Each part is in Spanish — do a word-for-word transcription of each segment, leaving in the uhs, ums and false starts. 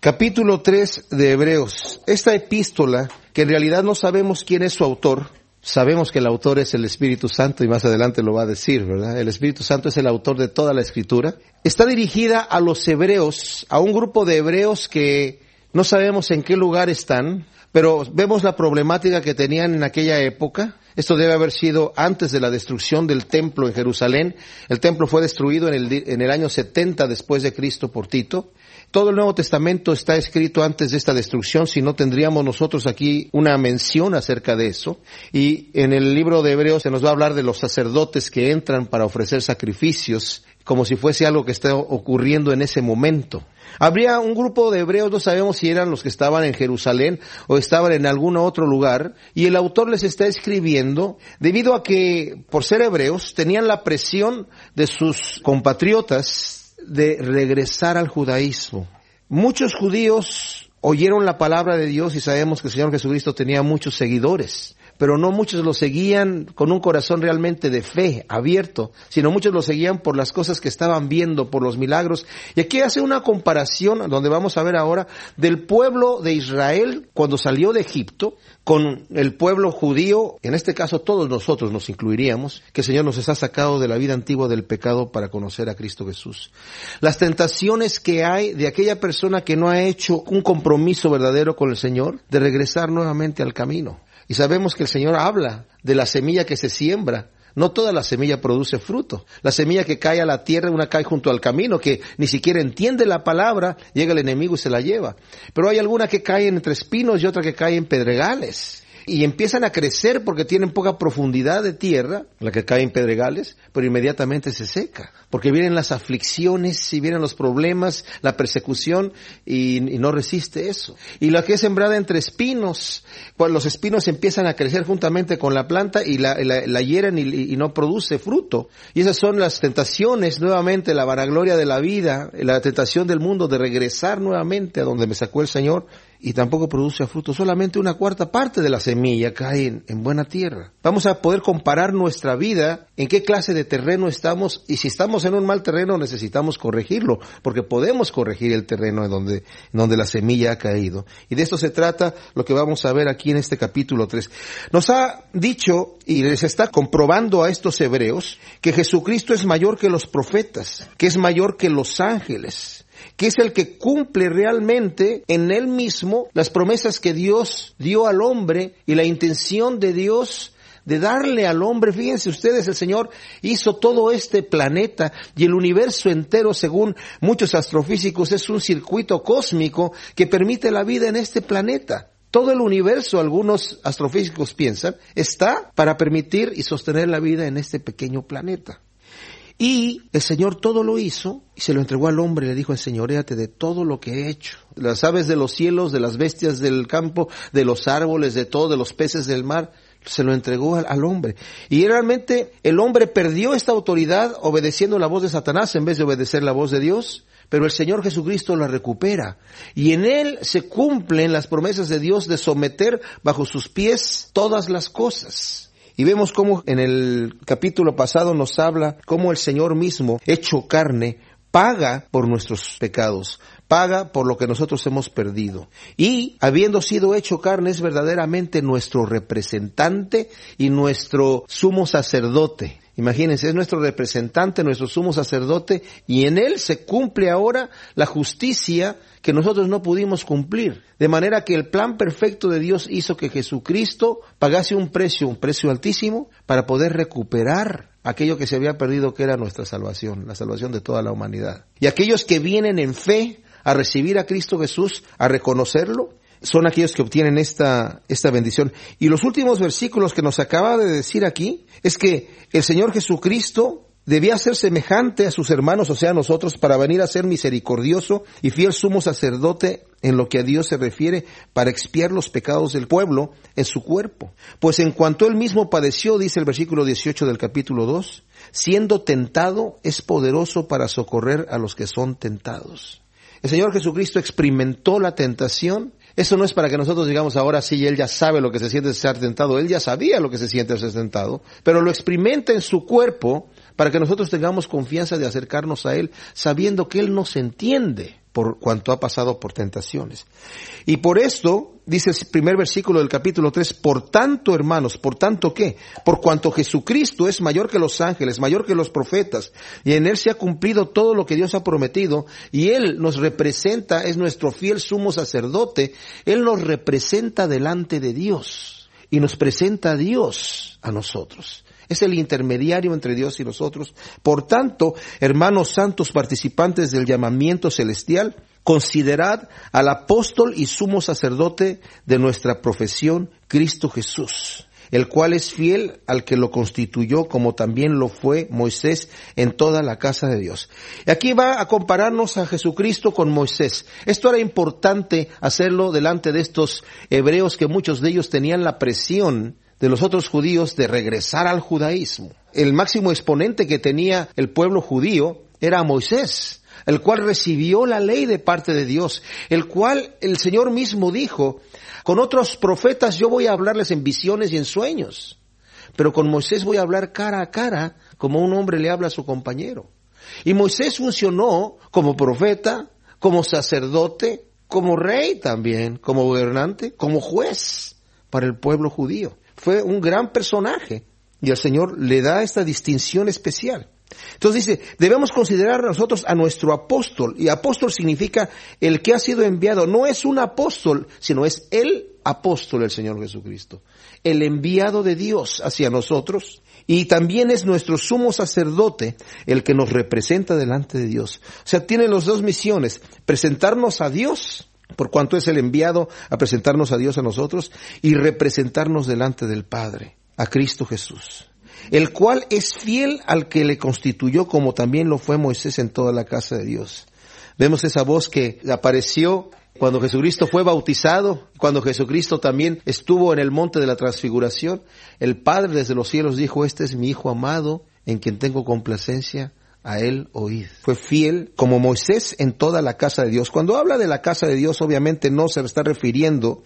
Capítulo tres de Hebreos. Esta epístola, que en realidad no sabemos quién es su autor, sabemos que el autor es el Espíritu Santo y más adelante lo va a decir, ¿verdad? El Espíritu Santo es el autor de toda la Escritura. Está dirigida a los hebreos, a un grupo de hebreos que no sabemos en qué lugar están, pero vemos la problemática que tenían en aquella época. Esto debe haber sido antes de la destrucción del templo en Jerusalén. El templo fue destruido en el, en el año setenta después de Cristo por Tito. Todo el Nuevo Testamento está escrito antes de esta destrucción, si no tendríamos nosotros aquí una mención acerca de eso. Y en el libro de Hebreos se nos va a hablar de los sacerdotes que entran para ofrecer sacrificios, como si fuese algo que está ocurriendo en ese momento. Habría un grupo de hebreos, no sabemos si eran los que estaban en Jerusalén o estaban en algún otro lugar, y el autor les está escribiendo debido a que, por ser hebreos, tenían la presión de sus compatriotas de regresar al judaísmo. Muchos judíos oyeron la palabra de Dios y sabemos que el Señor Jesucristo tenía muchos seguidores, pero no muchos lo seguían con un corazón realmente de fe, abierto, sino muchos lo seguían por las cosas que estaban viendo, por los milagros. Y aquí hace una comparación, donde vamos a ver ahora, del pueblo de Israel cuando salió de Egipto, con el pueblo judío, en este caso todos nosotros nos incluiríamos, que el Señor nos ha sacado de la vida antigua del pecado para conocer a Cristo Jesús. Las tentaciones que hay de aquella persona que no ha hecho un compromiso verdadero con el Señor, de regresar nuevamente al camino. Y sabemos que el Señor habla de la semilla que se siembra. No toda la semilla produce fruto. La semilla que cae a la tierra, una cae junto al camino, que ni siquiera entiende la palabra, llega el enemigo y se la lleva. Pero hay alguna que cae entre espinos y otra que cae en pedregales. Y empiezan a crecer porque tienen poca profundidad de tierra, la que cae en pedregales, pero inmediatamente se seca. Porque vienen las aflicciones, y vienen los problemas, la persecución, y, y no resiste eso. Y la que es sembrada entre espinos, pues los espinos empiezan a crecer juntamente con la planta y la, la, la hieren y, y no produce fruto. Y esas son las tentaciones, nuevamente, la vanagloria de la vida, la tentación del mundo de regresar nuevamente a donde me sacó el Señor. Y tampoco produce fruto, solamente una cuarta parte de la semilla cae en, en buena tierra. Vamos a poder comparar nuestra vida, en qué clase de terreno estamos, y si estamos en un mal terreno necesitamos corregirlo, porque podemos corregir el terreno en donde, en donde la semilla ha caído. Y de esto se trata lo que vamos a ver aquí en este capítulo tres. Nos ha dicho, y les está comprobando a estos hebreos, que Jesucristo es mayor que los profetas, que es mayor que los ángeles, que es el que cumple realmente en él mismo las promesas que Dios dio al hombre y la intención de Dios de darle al hombre. Fíjense ustedes, el Señor hizo todo este planeta y el universo entero, según muchos astrofísicos, es un circuito cósmico que permite la vida en este planeta. Todo el universo, algunos astrofísicos piensan, está para permitir y sostener la vida en este pequeño planeta. Y el Señor todo lo hizo y se lo entregó al hombre y le dijo: enseñoréate de todo lo que he hecho. Las aves de los cielos, de las bestias del campo, de los árboles, de todo, de los peces del mar, se lo entregó al, al hombre. Y realmente el hombre perdió esta autoridad obedeciendo la voz de Satanás en vez de obedecer la voz de Dios. Pero el Señor Jesucristo la recupera. Y en Él se cumplen las promesas de Dios de someter bajo sus pies todas las cosas. Y vemos cómo en el capítulo pasado nos habla cómo el Señor mismo, hecho carne, paga por nuestros pecados, paga por lo que nosotros hemos perdido. Y, habiendo sido hecho carne, es verdaderamente nuestro representante y nuestro sumo sacerdote. Imagínense, es nuestro representante, nuestro sumo sacerdote, y en él se cumple ahora la justicia que nosotros no pudimos cumplir. De manera que el plan perfecto de Dios hizo que Jesucristo pagase un precio, un precio altísimo, para poder recuperar aquello que se había perdido, que era nuestra salvación, la salvación de toda la humanidad. Y aquellos que vienen en fe a recibir a Cristo Jesús, a reconocerlo, son aquellos que obtienen esta, esta bendición. Y los últimos versículos que nos acaba de decir aquí, es que el Señor Jesucristo debía ser semejante a sus hermanos, o sea, a nosotros, para venir a ser misericordioso y fiel sumo sacerdote en lo que a Dios se refiere, para expiar los pecados del pueblo en su cuerpo. Pues en cuanto él mismo padeció, dice el versículo dieciocho del capítulo dos, siendo tentado, es poderoso para socorrer a los que son tentados. El Señor Jesucristo experimentó la tentación. Eso no es para que nosotros digamos ahora sí, Él ya sabe lo que se siente ser tentado. Él ya sabía lo que se siente ser tentado, pero lo experimenta en su cuerpo para que nosotros tengamos confianza de acercarnos a Él, sabiendo que Él nos entiende. por cuanto ha pasado por tentaciones. Y por esto, dice el primer versículo del capítulo tres, por tanto, hermanos, ¿por tanto qué? Por cuanto Jesucristo es mayor que los ángeles, mayor que los profetas, y en Él se ha cumplido todo lo que Dios ha prometido, y Él nos representa, es nuestro fiel sumo sacerdote, Él nos representa delante de Dios, y nos presenta a Dios a nosotros. Es el intermediario entre Dios y nosotros. Por tanto, hermanos santos participantes del llamamiento celestial, considerad al apóstol y sumo sacerdote de nuestra profesión, Cristo Jesús, el cual es fiel al que lo constituyó, como también lo fue Moisés en toda la casa de Dios. Y aquí va a compararnos a Jesucristo con Moisés. Esto era importante hacerlo delante de estos hebreos, que muchos de ellos tenían la presión de los otros judíos de regresar al judaísmo. El máximo exponente que tenía el pueblo judío era Moisés, el cual recibió la ley de parte de Dios, el cual el Señor mismo dijo, con otros profetas yo voy a hablarles en visiones y en sueños, pero con Moisés voy a hablar cara a cara, como un hombre le habla a su compañero. Y Moisés funcionó como profeta, como sacerdote, como rey también, como gobernante, como juez para el pueblo judío. Fue un gran personaje y el Señor le da esta distinción especial. Entonces dice, debemos considerar nosotros a nuestro apóstol, y apóstol significa el que ha sido enviado. No es un apóstol, sino es el apóstol, el Señor Jesucristo, el enviado de Dios hacia nosotros, y también es nuestro sumo sacerdote el que nos representa delante de Dios. O sea, tiene las dos misiones, presentarnos a Dios, por cuanto es el enviado a presentarnos a Dios a nosotros, y representarnos delante del Padre, a Cristo Jesús, el cual es fiel al que le constituyó, como también lo fue Moisés en toda la casa de Dios. Vemos esa voz que apareció cuando Jesucristo fue bautizado, cuando Jesucristo también estuvo en el monte de la transfiguración. El Padre desde los cielos dijo, este es mi Hijo amado, en quien tengo complacencia, a él oíd. Fue fiel como Moisés en toda la casa de Dios. Cuando habla de la casa de Dios, obviamente no se está refiriendo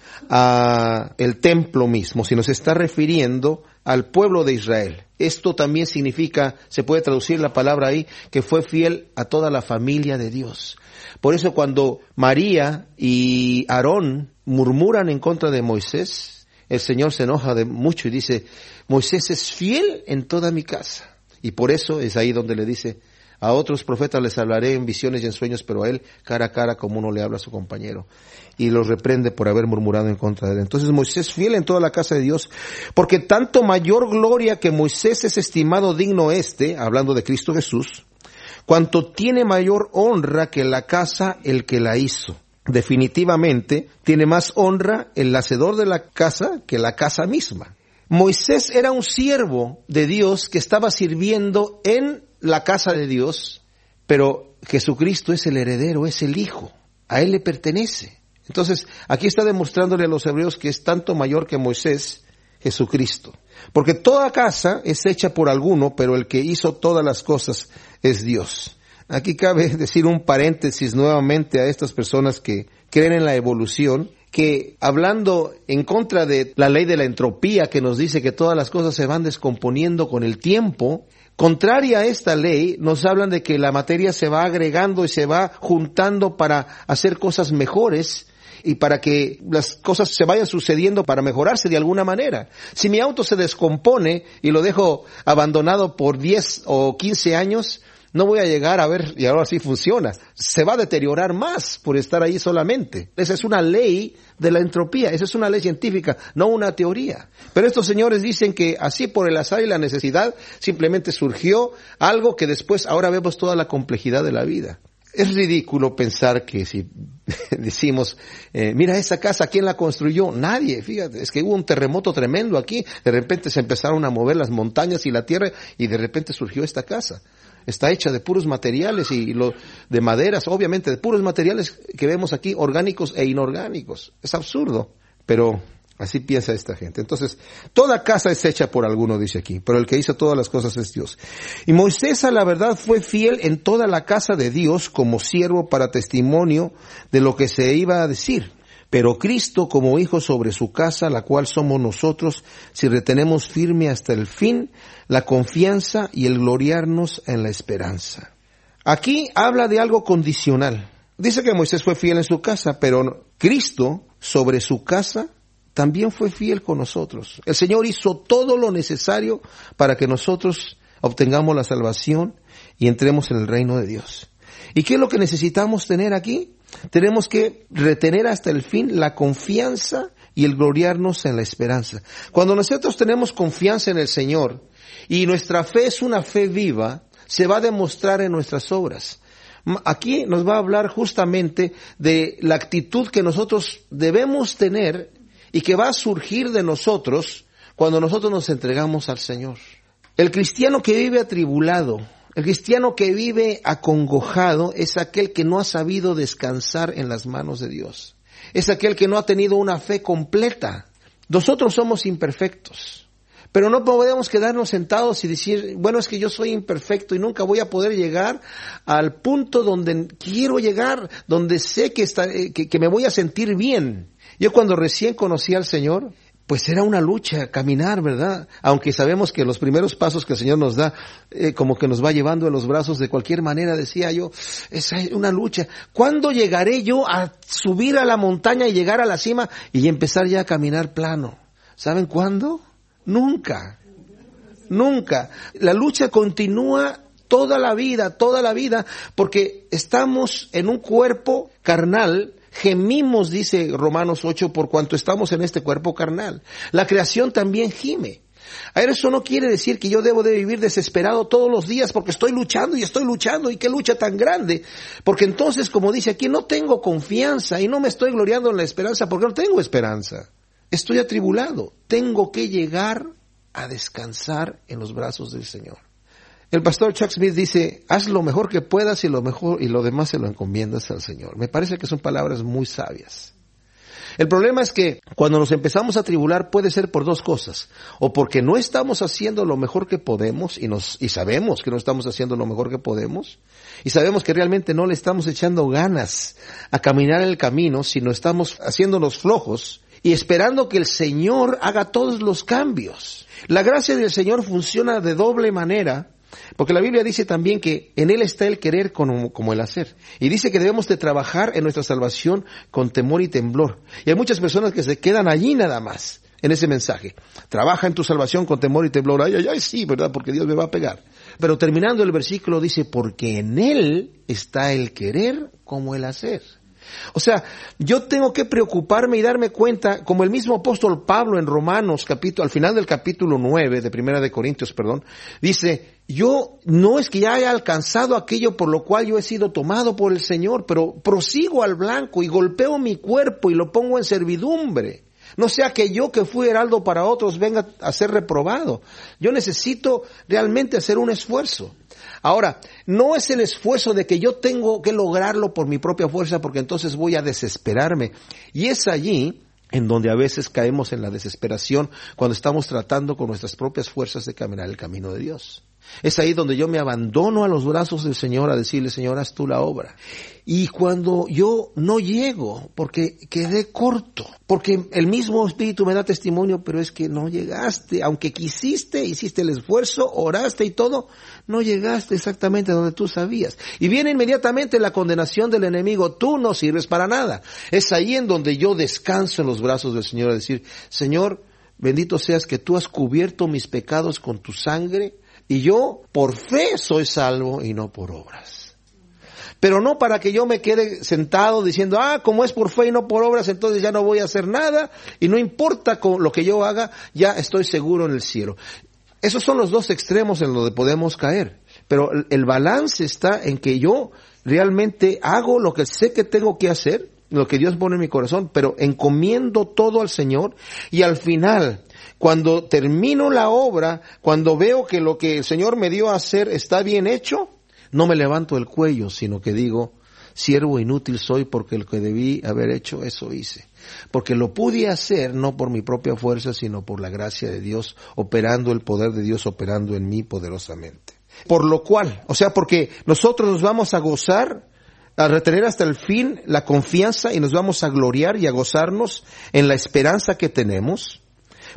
a el templo mismo, sino se está refiriendo al pueblo de Israel. Esto también significa, se puede traducir la palabra ahí, que fue fiel a toda la familia de Dios. Por eso cuando María y Aarón murmuran en contra de Moisés, el Señor se enoja de mucho y dice, Moisés es fiel en toda mi casa. Y por eso es ahí donde le dice, a otros profetas les hablaré en visiones y en sueños, pero a él cara a cara como uno le habla a su compañero. Y los reprende por haber murmurado en contra de él. Entonces Moisés fiel en toda la casa de Dios, porque tanto mayor gloria que Moisés es estimado digno este, hablando de Cristo Jesús, cuanto tiene mayor honra que la casa el que la hizo. Definitivamente tiene más honra el hacedor de la casa que la casa misma. Moisés era un siervo de Dios que estaba sirviendo en la casa de Dios, pero Jesucristo es el heredero, es el Hijo, a Él le pertenece. Entonces, aquí está demostrándole a los hebreos que es tanto mayor que Moisés, Jesucristo. Porque toda casa es hecha por alguno, pero el que hizo todas las cosas es Dios. Aquí cabe decir un paréntesis nuevamente a estas personas que creen en la evolución, que hablando en contra de la ley de la entropía que nos dice que todas las cosas se van descomponiendo con el tiempo, contraria a esta ley, nos hablan de que la materia se va agregando y se va juntando para hacer cosas mejores y para que las cosas se vayan sucediendo para mejorarse de alguna manera. Si mi auto se descompone y lo dejo abandonado por diez o quince años, no voy a llegar a ver, y ahora sí funciona. Se va a deteriorar más por estar ahí solamente. Esa es una ley de la entropía, esa es una ley científica, no una teoría. Pero estos señores dicen que así por el azar y la necesidad, simplemente surgió algo que después ahora vemos toda la complejidad de la vida. Es ridículo pensar que si decimos, eh, mira esa casa, ¿quién la construyó? Nadie, fíjate, es que hubo un terremoto tremendo aquí, de repente se empezaron a mover las montañas y la tierra y de repente surgió esta casa. Está hecha de puros materiales y lo, de maderas, obviamente, de puros materiales que vemos aquí, orgánicos e inorgánicos. Es absurdo, pero así piensa esta gente. Entonces, toda casa es hecha por alguno, dice aquí, pero el que hizo todas las cosas es Dios. Y Moisés, a la verdad, fue fiel en toda la casa de Dios como siervo para testimonio de lo que se iba a decir. Pero Cristo como hijo sobre su casa, la cual somos nosotros, si retenemos firme hasta el fin la confianza y el gloriarnos en la esperanza. Aquí habla de algo condicional. Dice que Moisés fue fiel en su casa, pero Cristo sobre su casa también fue fiel con nosotros. El Señor hizo todo lo necesario para que nosotros obtengamos la salvación y entremos en el reino de Dios. ¿Y qué es lo que necesitamos tener aquí? Tenemos que retener hasta el fin la confianza y el gloriarnos en la esperanza. Cuando nosotros tenemos confianza en el Señor y nuestra fe es una fe viva, se va a demostrar en nuestras obras. Aquí nos va a hablar justamente de la actitud que nosotros debemos tener y que va a surgir de nosotros cuando nosotros nos entregamos al Señor. El cristiano que vive atribulado, el cristiano que vive acongojado, es aquel que no ha sabido descansar en las manos de Dios. Es aquel que no ha tenido una fe completa. Nosotros somos imperfectos. Pero no podemos quedarnos sentados y decir, bueno, es que yo soy imperfecto y nunca voy a poder llegar al punto donde quiero llegar, donde sé que, está, que, que me voy a sentir bien. Yo cuando recién conocí al Señor, pues era una lucha caminar, ¿verdad? Aunque sabemos que los primeros pasos que el Señor nos da, eh, como que nos va llevando en los brazos de cualquier manera, decía yo, es una lucha. ¿Cuándo llegaré yo a subir a la montaña y llegar a la cima y empezar ya a caminar plano? ¿Saben cuándo? Nunca, nunca. La lucha continúa toda la vida, toda la vida, porque estamos en un cuerpo carnal, gemimos, dice Romanos ocho, por cuanto estamos en este cuerpo carnal. La creación también gime. A ver, eso no quiere decir que yo debo de vivir desesperado todos los días porque estoy luchando y estoy luchando, y qué lucha tan grande, porque entonces, como dice aquí, no tengo confianza y no me estoy gloriando en la esperanza porque no tengo esperanza. Estoy atribulado, tengo que llegar a descansar en los brazos del Señor. El pastor Chuck Smith dice, haz lo mejor que puedas y lo mejor y lo demás se lo encomiendas al Señor. Me parece que son palabras muy sabias. El problema es que cuando nos empezamos a atribular puede ser por dos cosas, o porque no estamos haciendo lo mejor que podemos y nos y sabemos que no estamos haciendo lo mejor que podemos, y sabemos que realmente no le estamos echando ganas a caminar el camino, sino estamos haciéndonos flojos y esperando que el Señor haga todos los cambios. La gracia del Señor funciona de doble manera, porque la Biblia dice también que en Él está el querer como, como el hacer. Y dice que debemos de trabajar en nuestra salvación con temor y temblor. Y hay muchas personas que se quedan allí nada más, en ese mensaje. Trabaja en tu salvación con temor y temblor. Ay, ay, ay, sí, ¿verdad? Porque Dios me va a pegar. Pero terminando el versículo dice, porque en Él está el querer como el hacer. O sea, yo tengo que preocuparme y darme cuenta, como el mismo apóstol Pablo en Romanos, capítulo, al final del capítulo nueve de Primera de Corintios, perdón, dice, yo no es que ya haya alcanzado aquello por lo cual yo he sido tomado por el Señor, pero prosigo al blanco y golpeo mi cuerpo y lo pongo en servidumbre. No sea que yo que fui heraldo para otros venga a ser reprobado. Yo necesito realmente hacer un esfuerzo. Ahora, no es el esfuerzo de que yo tengo que lograrlo por mi propia fuerza, porque entonces voy a desesperarme. Y es allí en donde a veces caemos en la desesperación cuando estamos tratando con nuestras propias fuerzas de caminar el camino de Dios. Es ahí donde yo me abandono a los brazos del Señor a decirle, Señor, haz tú la obra. Y cuando yo no llego, porque quedé corto, porque el mismo Espíritu me da testimonio, pero es que no llegaste, aunque quisiste, hiciste el esfuerzo, oraste y todo, no llegaste exactamente donde tú sabías. Y viene inmediatamente la condenación del enemigo, tú no sirves para nada. Es ahí en donde yo descanso en los brazos del Señor a decir, Señor, bendito seas que tú has cubierto mis pecados con tu sangre, y yo por fe soy salvo y no por obras. Pero no para que yo me quede sentado diciendo, ah, como es por fe y no por obras, entonces ya no voy a hacer nada, y no importa con lo que yo haga, ya estoy seguro en el cielo. Esos son los dos extremos en donde podemos caer. Pero el balance está en que yo realmente hago lo que sé que tengo que hacer, lo que Dios pone en mi corazón, pero encomiendo todo al Señor, y al final, cuando termino la obra, cuando veo que lo que el Señor me dio a hacer está bien hecho, no me levanto el cuello, sino que digo, siervo inútil soy porque lo que debí haber hecho, eso hice. Porque lo pude hacer no por mi propia fuerza, sino por la gracia de Dios, operando el poder de Dios, operando en mí poderosamente. Por lo cual, o sea, porque nosotros nos vamos a gozar, a retener hasta el fin la confianza y nos vamos a gloriar y a gozarnos en la esperanza que tenemos.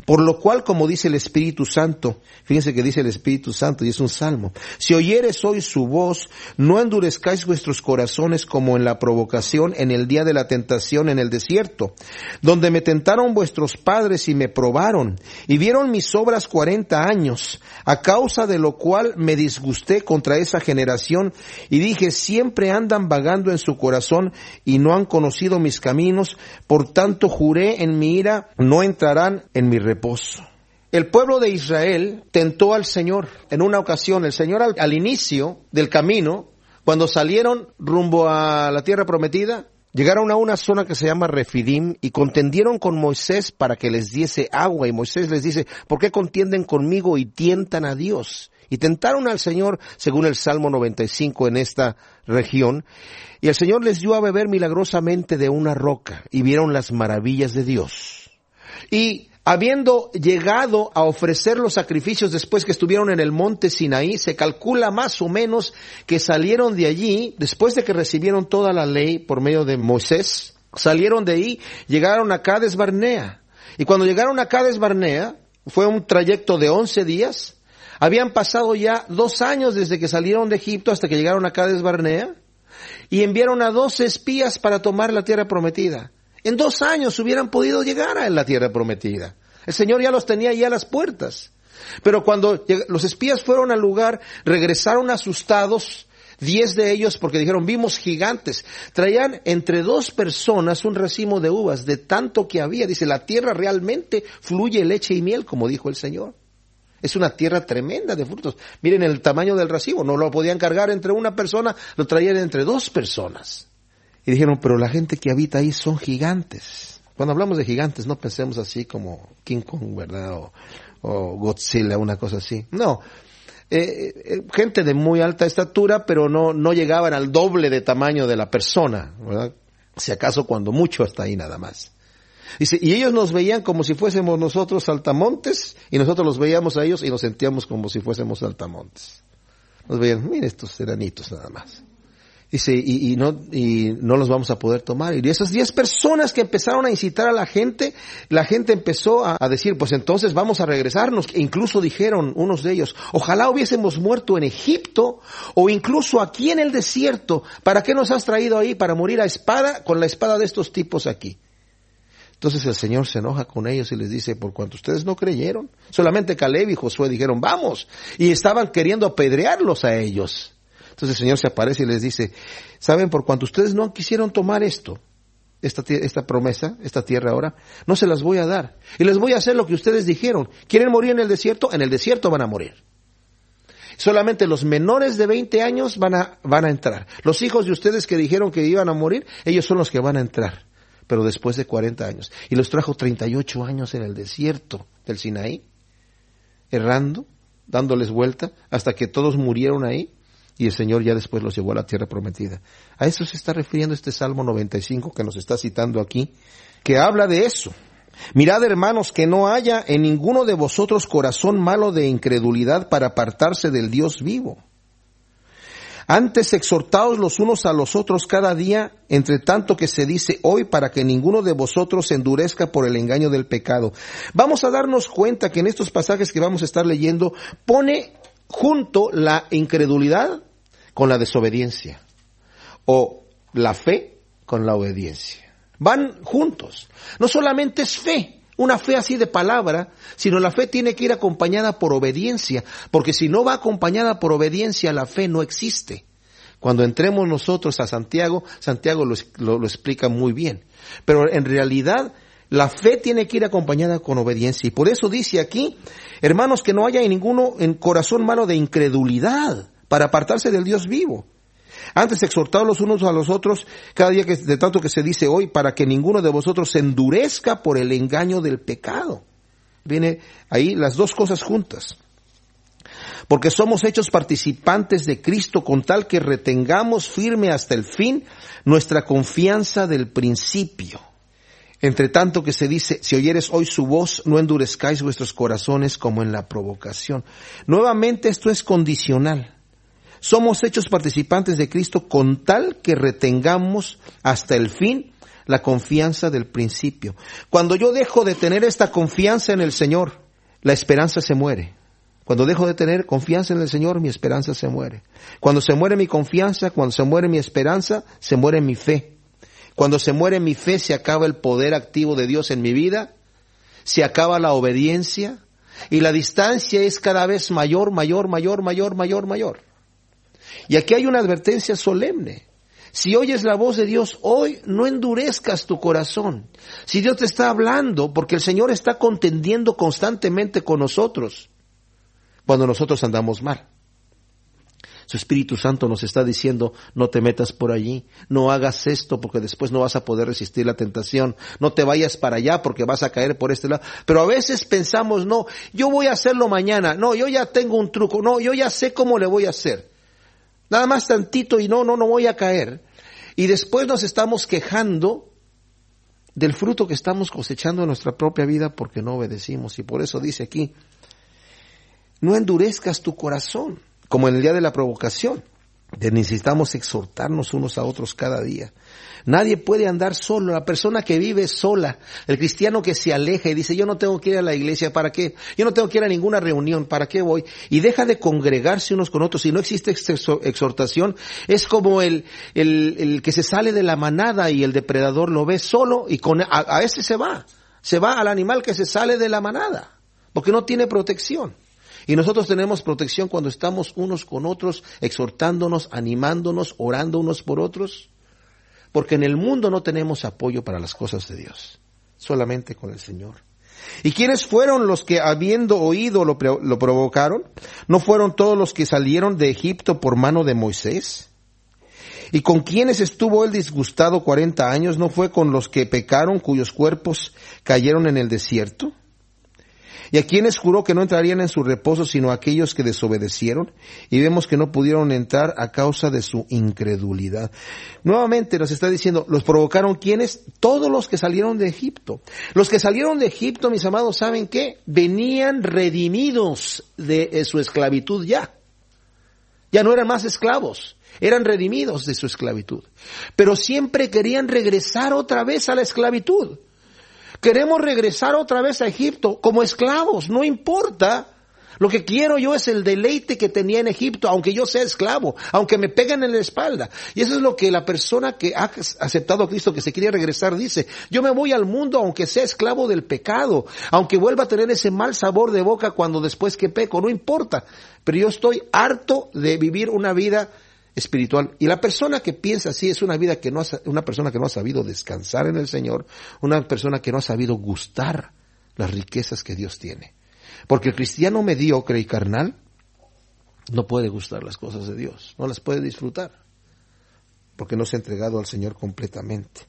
Por lo cual, como dice el Espíritu Santo, fíjense que dice el Espíritu Santo y es un salmo, si oyeres hoy su voz, no endurezcáis vuestros corazones como en la provocación en el día de la tentación en el desierto, donde me tentaron vuestros padres y me probaron, y vieron mis obras cuarenta años, a causa de lo cual me disgusté contra esa generación, y dije, siempre andan vagando en su corazón, y no han conocido mis caminos, por tanto juré en mi ira, no entrarán en mi reposo. El pueblo de Israel tentó al Señor. En una ocasión, el Señor al, al inicio del camino, cuando salieron rumbo a la tierra prometida, llegaron a una zona que se llama Refidim y contendieron con Moisés para que les diese agua. Y Moisés les dice, ¿por qué contienden conmigo y tientan a Dios? Y tentaron al Señor, según el Salmo noventa y cinco en esta región. Y el Señor les dio a beber milagrosamente de una roca y vieron las maravillas de Dios. Y habiendo llegado a ofrecer los sacrificios después que estuvieron en el monte Sinaí, se calcula más o menos que salieron de allí, después de que recibieron toda la ley por medio de Moisés, salieron de ahí, llegaron a Cades Barnea. Y cuando llegaron a Cades Barnea, fue un trayecto de once días, habían pasado ya dos años desde que salieron de Egipto hasta que llegaron a Cades Barnea, y enviaron a doce espías para tomar la tierra prometida. En dos años hubieran podido llegar a la tierra prometida. El Señor ya los tenía ya a las puertas. Pero cuando los espías fueron al lugar, regresaron asustados, diez de ellos, porque dijeron, vimos gigantes. Traían entre dos personas un racimo de uvas, de tanto que había. Dice, la tierra realmente fluye leche y miel, como dijo el Señor. Es una tierra tremenda de frutos. Miren el tamaño del racimo. No lo podían cargar entre una persona, lo traían entre dos personas. Y dijeron, pero la gente que habita ahí son gigantes. Cuando hablamos de gigantes, no pensemos así como King Kong, ¿verdad? O, o Godzilla, una cosa así. No. Eh, eh, gente de muy alta estatura, pero no, no llegaban al doble de tamaño de la persona, ¿verdad? Si acaso cuando mucho hasta ahí nada más. Dice, y ellos nos veían como si fuésemos nosotros saltamontes, y nosotros los veíamos a ellos y nos sentíamos como si fuésemos saltamontes. Nos veían, miren estos seranitos nada más. Dice, y, y no, y no los vamos a poder tomar. Y esas diez personas que empezaron a incitar a la gente, la gente empezó a, a decir, pues entonces vamos a regresarnos. E incluso dijeron unos de ellos, ojalá hubiésemos muerto en Egipto, o incluso aquí en el desierto. ¿Para qué nos has traído ahí? Para morir a espada, con la espada de estos tipos aquí. Entonces el Señor se enoja con ellos y les dice, por cuanto ustedes no creyeron, solamente Caleb y Josué dijeron, vamos, y estaban queriendo apedrearlos a ellos. Entonces el Señor se aparece y les dice, ¿saben? Por cuanto ustedes no quisieron tomar esto, esta, esta promesa, esta tierra ahora, no se las voy a dar. Y les voy a hacer lo que ustedes dijeron. ¿Quieren morir en el desierto? En el desierto van a morir. Solamente los menores de veinte años van a, van a entrar. Los hijos de ustedes que dijeron que iban a morir, ellos son los que van a entrar. Pero después de cuarenta años. Y los trajo treinta y ocho años en el desierto del Sinaí, errando, dándoles vuelta, hasta que todos murieron ahí, y el Señor ya después los llevó a la tierra prometida. A eso se está refiriendo este Salmo noventa y cinco que nos está citando aquí, que habla de eso. Mirad, hermanos, que no haya en ninguno de vosotros corazón malo de incredulidad para apartarse del Dios vivo. Antes exhortaos los unos a los otros cada día, entre tanto que se dice hoy, para que ninguno de vosotros se endurezca por el engaño del pecado. Vamos a darnos cuenta que en estos pasajes que vamos a estar leyendo, pone junto la incredulidad con la desobediencia, o la fe con la obediencia. Van juntos. No solamente es fe, una fe así de palabra, sino la fe tiene que ir acompañada por obediencia, porque si no va acompañada por obediencia, la fe no existe. Cuando entremos nosotros a Santiago, Santiago lo, lo, lo explica muy bien. Pero en realidad, la fe tiene que ir acompañada con obediencia. Y por eso dice aquí, hermanos, que no haya en ninguno en corazón malo de incredulidad, para apartarse del Dios vivo. Antes exhortados los unos a los otros, cada día que, de tanto que se dice hoy, para que ninguno de vosotros se endurezca por el engaño del pecado. Viene ahí las dos cosas juntas. Porque somos hechos participantes de Cristo con tal que retengamos firme hasta el fin nuestra confianza del principio. Entre tanto que se dice, si oyeres hoy su voz, no endurezcáis vuestros corazones como en la provocación. Nuevamente esto es condicional. Somos hechos participantes de Cristo con tal que retengamos hasta el fin la confianza del principio. Cuando yo dejo de tener esta confianza en el Señor, la esperanza se muere. Cuando dejo de tener confianza en el Señor, mi esperanza se muere. Cuando se muere mi confianza, cuando se muere mi esperanza, se muere mi fe. Cuando se muere mi fe, se acaba el poder activo de Dios en mi vida, se acaba la obediencia, y la distancia es cada vez mayor, mayor, mayor, mayor, mayor, mayor. Y aquí hay una advertencia solemne. Si oyes la voz de Dios hoy, no endurezcas tu corazón. Si Dios te está hablando, porque el Señor está contendiendo constantemente con nosotros, cuando nosotros andamos mal. Su Espíritu Santo nos está diciendo, no te metas por allí, no hagas esto porque después no vas a poder resistir la tentación, no te vayas para allá porque vas a caer por este lado. Pero a veces pensamos, no, yo voy a hacerlo mañana, no, yo ya tengo un truco, no, yo ya sé cómo le voy a hacer. Nada más tantito y no, no, no voy a caer. Y después nos estamos quejando del fruto que estamos cosechando en nuestra propia vida porque no obedecimos. Y por eso dice aquí, no endurezcas tu corazón, como en el día de la provocación. Necesitamos exhortarnos unos a otros cada día. Nadie puede andar solo. La persona que vive sola, el cristiano que se aleja y dice, yo no tengo que ir a la iglesia, ¿para qué? Yo no tengo que ir a ninguna reunión, ¿para qué voy? Y deja de congregarse unos con otros. Si no existe exhortación, es como el, el, el que se sale de la manada y el depredador lo ve solo y con, a, a ese se va. Se va al animal que se sale de la manada, porque no tiene protección. Y nosotros tenemos protección cuando estamos unos con otros, exhortándonos, animándonos, orando unos por otros. Porque en el mundo no tenemos apoyo para las cosas de Dios, solamente con el Señor. ¿Y quiénes fueron los que habiendo oído lo, lo provocaron? ¿No fueron todos los que salieron de Egipto por mano de Moisés? ¿Y con quiénes estuvo él disgustado cuarenta años? ¿No fue con los que pecaron, cuyos cuerpos cayeron en el desierto? ¿Y a quienes juró que no entrarían en su reposo sino a aquellos que desobedecieron? Y vemos que no pudieron entrar a causa de su incredulidad. Nuevamente nos está diciendo, ¿los provocaron quiénes? Todos los que salieron de Egipto. Los que salieron de Egipto, mis amados, ¿saben qué? Venían redimidos de su esclavitud ya. Ya no eran más esclavos, eran redimidos de su esclavitud. Pero siempre querían regresar otra vez a la esclavitud. Queremos regresar otra vez a Egipto como esclavos, no importa. Lo que quiero yo es el deleite que tenía en Egipto, aunque yo sea esclavo, aunque me peguen en la espalda. Y eso es lo que la persona que ha aceptado a Cristo, que se quiere regresar, dice. Yo me voy al mundo aunque sea esclavo del pecado, aunque vuelva a tener ese mal sabor de boca cuando después que peco, no importa. Pero yo estoy harto de vivir una vida espiritual. Y la persona que piensa así es una vida que no ha, una persona que no ha sabido descansar en el Señor, una persona que no ha sabido gustar las riquezas que Dios tiene. Porque el cristiano mediocre y carnal no puede gustar las cosas de Dios, no las puede disfrutar, porque no se ha entregado al Señor completamente.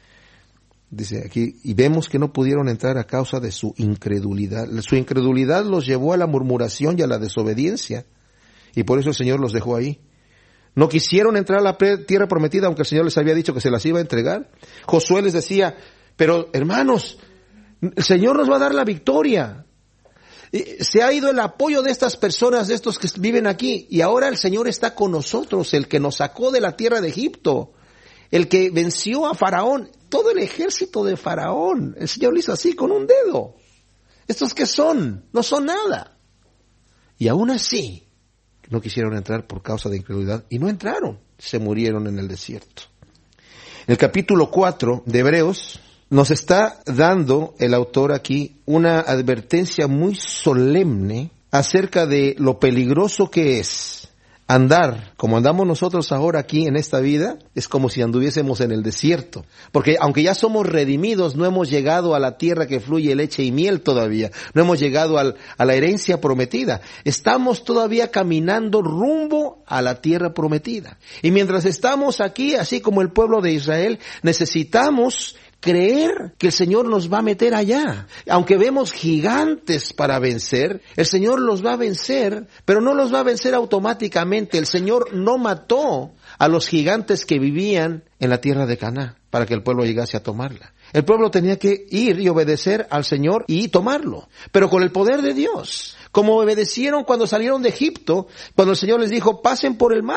Dice aquí, y vemos que no pudieron entrar a causa de su incredulidad. Su incredulidad los llevó a la murmuración y a la desobediencia, y por eso el Señor los dejó ahí. No quisieron entrar a la tierra prometida, aunque el Señor les había dicho que se las iba a entregar. Josué les decía, pero hermanos, el Señor nos va a dar la victoria. Se ha ido el apoyo de estas personas, de estos que viven aquí, y ahora el Señor está con nosotros, el que nos sacó de la tierra de Egipto, el que venció a Faraón, todo el ejército de Faraón. El Señor lo hizo así, con un dedo. ¿Estos qué son? No son nada. Y aún así, no quisieron entrar por causa de incredulidad y no entraron, se murieron en el desierto. El capítulo cuatro de Hebreos nos está dando el autor aquí una advertencia muy solemne acerca de lo peligroso que es andar como andamos nosotros ahora aquí en esta vida. Es como si anduviésemos en el desierto, porque aunque ya somos redimidos, no hemos llegado a la tierra que fluye leche y miel todavía, no hemos llegado al, a la herencia prometida, estamos todavía caminando rumbo a la tierra prometida. Y mientras estamos aquí, así como el pueblo de Israel, necesitamos creer que el Señor nos va a meter allá. Aunque vemos gigantes para vencer, el Señor los va a vencer, pero no los va a vencer automáticamente. El Señor no mató a los gigantes que vivían en la tierra de Canaán para que el pueblo llegase a tomarla. El pueblo tenía que ir y obedecer al Señor y tomarlo, pero con el poder de Dios. Como obedecieron cuando salieron de Egipto, cuando el Señor les dijo, pasen por el mar.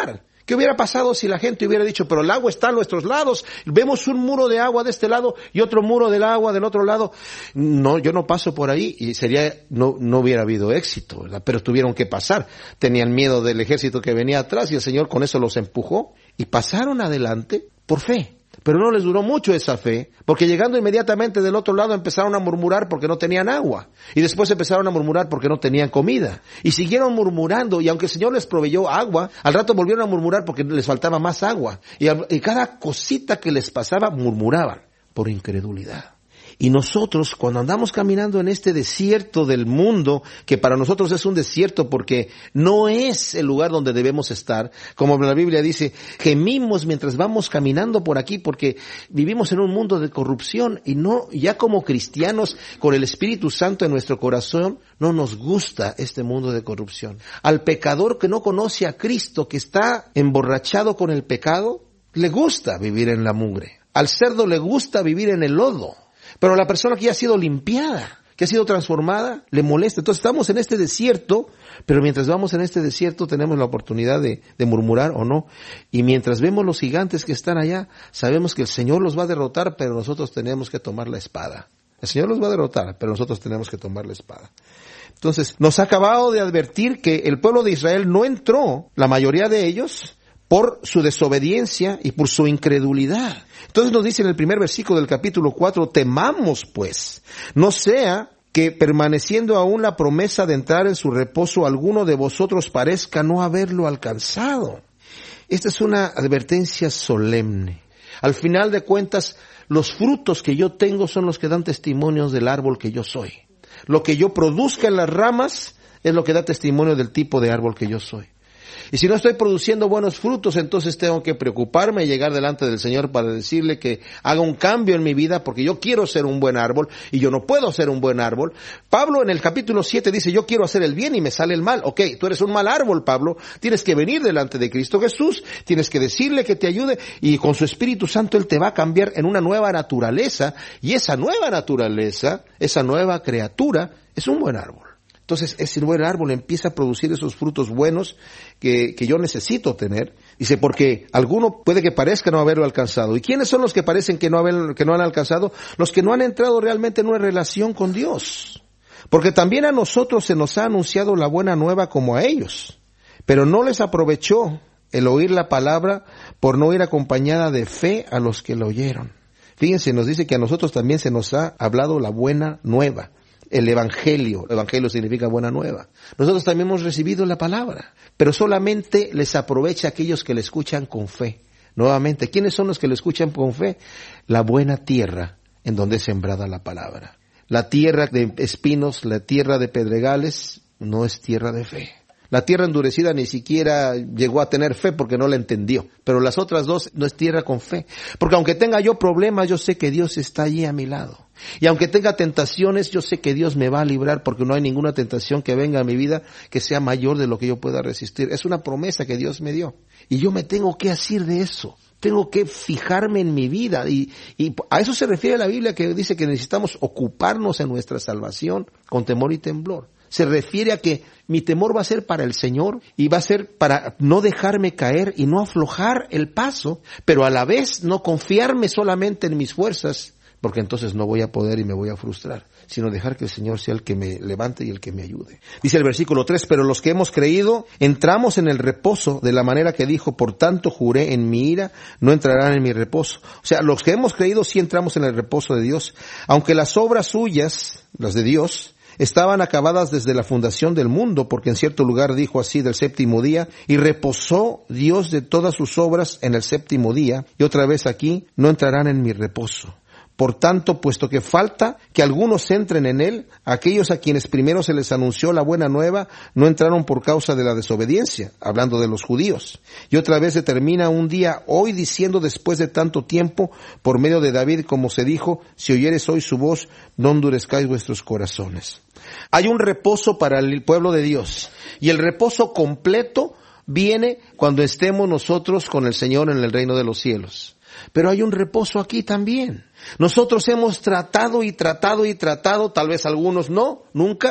¿Qué hubiera pasado si la gente hubiera dicho, pero el agua está a nuestros lados, vemos un muro de agua de este lado y otro muro del agua del otro lado? No, yo no paso por ahí, y sería, no, no hubiera habido éxito, ¿verdad? Pero tuvieron que pasar. Tenían miedo del ejército que venía atrás y el Señor con eso los empujó y pasaron adelante por fe. Pero no les duró mucho esa fe, porque llegando inmediatamente del otro lado empezaron a murmurar porque no tenían agua. Y después empezaron a murmurar porque no tenían comida. Y siguieron murmurando, y aunque el Señor les proveyó agua, al rato volvieron a murmurar porque les faltaba más agua. Y, y cada cosita que les pasaba, murmuraban por incredulidad. Y nosotros, cuando andamos caminando en este desierto del mundo, que para nosotros es un desierto porque no es el lugar donde debemos estar, como la Biblia dice, gemimos mientras vamos caminando por aquí porque vivimos en un mundo de corrupción y no, ya como cristianos, con el Espíritu Santo en nuestro corazón, no nos gusta este mundo de corrupción. Al pecador que no conoce a Cristo, que está emborrachado con el pecado, le gusta vivir en la mugre. Al cerdo le gusta vivir en el lodo. Pero la persona que ya ha sido limpiada, que ha sido transformada, le molesta. Entonces estamos en este desierto, pero mientras vamos en este desierto tenemos la oportunidad de, de murmurar o no. Y mientras vemos los gigantes que están allá, sabemos que el Señor los va a derrotar, pero nosotros tenemos que tomar la espada. El Señor los va a derrotar, pero nosotros tenemos que tomar la espada. Entonces, nos ha acabado de advertir que el pueblo de Israel no entró, la mayoría de ellos, por su desobediencia y por su incredulidad. Entonces nos dice en el primer versículo del capítulo cuatro, temamos pues, no sea que permaneciendo aún la promesa de entrar en su reposo, alguno de vosotros parezca no haberlo alcanzado. Esta es una advertencia solemne. Al final de cuentas, los frutos que yo tengo son los que dan testimonios del árbol que yo soy. Lo que yo produzca en las ramas es lo que da testimonio del tipo de árbol que yo soy. Y si no estoy produciendo buenos frutos, entonces tengo que preocuparme y llegar delante del Señor para decirle que haga un cambio en mi vida, porque yo quiero ser un buen árbol y yo no puedo ser un buen árbol. Pablo en el capítulo siete dice, yo quiero hacer el bien y me sale el mal. Ok, tú eres un mal árbol, Pablo. Tienes que venir delante de Cristo Jesús, tienes que decirle que te ayude y con su Espíritu Santo Él te va a cambiar en una nueva naturaleza, y esa nueva naturaleza, esa nueva criatura, es un buen árbol. Entonces ese buen árbol empieza a producir esos frutos buenos que, que yo necesito tener. Dice, porque alguno puede que parezca no haberlo alcanzado. ¿Y quiénes son los que parecen que no, haber, que no han alcanzado? Los que no han entrado realmente en una relación con Dios. Porque también a nosotros se nos ha anunciado la buena nueva como a ellos. Pero no les aprovechó el oír la palabra por no ir acompañada de fe a los que lo oyeron. Fíjense, nos dice que a nosotros también se nos ha hablado la buena nueva. El evangelio, evangelio significa buena nueva. Nosotros también hemos recibido la palabra, pero solamente les aprovecha a aquellos que le escuchan con fe. Nuevamente, ¿quiénes son los que le escuchan con fe? La buena tierra en donde es sembrada la palabra. La tierra de espinos, la tierra de pedregales, no es tierra de fe. La tierra endurecida ni siquiera llegó a tener fe porque no la entendió. Pero las otras dos no es tierra con fe. Porque aunque tenga yo problemas, yo sé que Dios está allí a mi lado. Y aunque tenga tentaciones, yo sé que Dios me va a librar porque no hay ninguna tentación que venga a mi vida que sea mayor de lo que yo pueda resistir. Es una promesa que Dios me dio. Y yo me tengo que asir de eso. Tengo que fijarme en mi vida. Y, y a eso se refiere la Biblia, que dice que necesitamos ocuparnos en nuestra salvación con temor y temblor. Se refiere a que mi temor va a ser para el Señor y va a ser para no dejarme caer y no aflojar el paso, pero a la vez no confiarme solamente en mis fuerzas, porque entonces no voy a poder y me voy a frustrar, sino dejar que el Señor sea el que me levante y el que me ayude. Dice el versículo tres, pero los que hemos creído entramos en el reposo de la manera que dijo, por tanto juré en mi ira, no entrarán en mi reposo. O sea, los que hemos creído sí entramos en el reposo de Dios, aunque las obras suyas, las de Dios, estaban acabadas desde la fundación del mundo, porque en cierto lugar dijo así del séptimo día, y reposó Dios de todas sus obras en el séptimo día, y otra vez aquí, no entrarán en mi reposo. Por tanto, puesto que falta que algunos entren en él, aquellos a quienes primero se les anunció la buena nueva, no entraron por causa de la desobediencia, hablando de los judíos. Y otra vez se termina un día hoy diciendo después de tanto tiempo, por medio de David, como se dijo, si oyeres hoy su voz, no endurezcáis vuestros corazones. Hay un reposo para el pueblo de Dios, y el reposo completo viene cuando estemos nosotros con el Señor en el reino de los cielos. Pero hay un reposo aquí también. Nosotros hemos tratado y tratado y tratado, tal vez algunos no, nunca,